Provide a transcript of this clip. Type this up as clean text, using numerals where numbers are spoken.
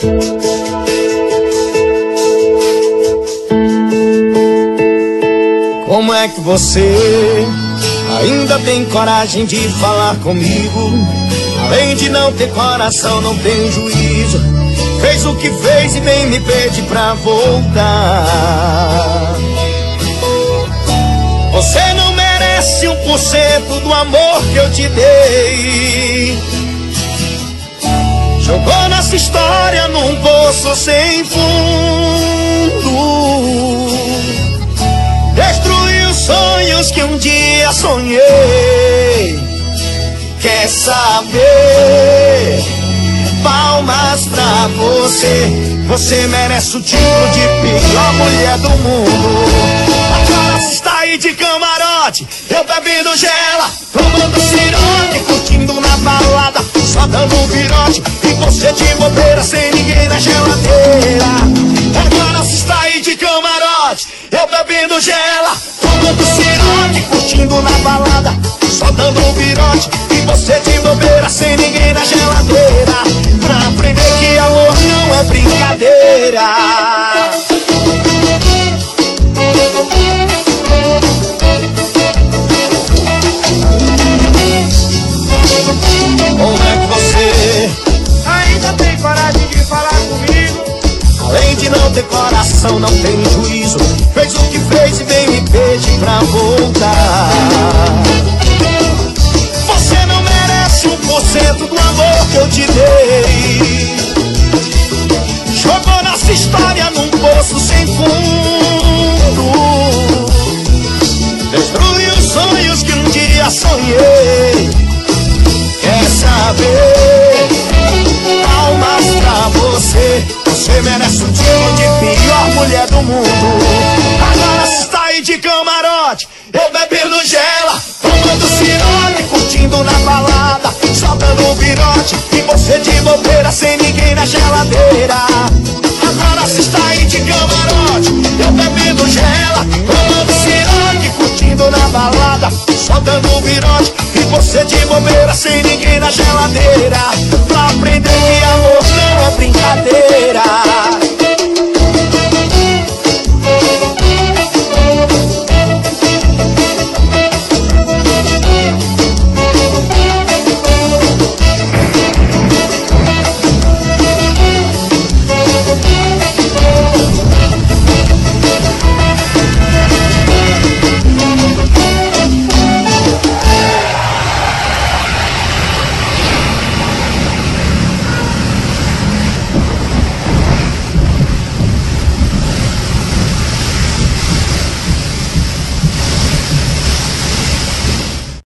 Como é que você ainda tem coragem de falar comigo? Além de não ter coração, não tem juízo. Fez o que fez e nem me pede pra voltar. Você não merece 1% do amor que eu te dei. Jogou nossa história num poço sem fundo. Destruiu sonhos que um dia sonhei. Quer saber? Palmas pra você. Você merece o título de pior mulher do mundo. Agora você está aí de camarote, eu bebendo gela, tomando cirote, curtindo na balada, só dando um virote, e você de bobeira sem ninguém na geladeira. Agora você está aí de camarote, eu bebendo gela, tomando cirote, curtindo na balada, só dando um virote, e você de bobeira sem ninguém na geladeira. Pra aprender que amor não é brincadeira. Como é que você ainda tem coragem de falar comigo? Além de não ter coração, não tem juízo. Fez o que fez e vem me pedir pra voltar. Você não merece 1% do amor que eu te dei. Jogou nossa história num poço sem fundo. Destruiu os sonhos que um dia sonhei. Quer saber? Palmas pra você. Você merece o título de pior mulher do mundo. Agora você está aí de camarote, eu bebendo gela, tomando cirote, curtindo na balada, só dando um virote, e você de bobeira sem ninguém na geladeira. Agora você está aí de camarote, eu bebendo gela, tomando cirote, curtindo na balada, só dando um virote, e você de bobeira sem ninguém na geladeira. Pra aprender que amor não é brincadeira.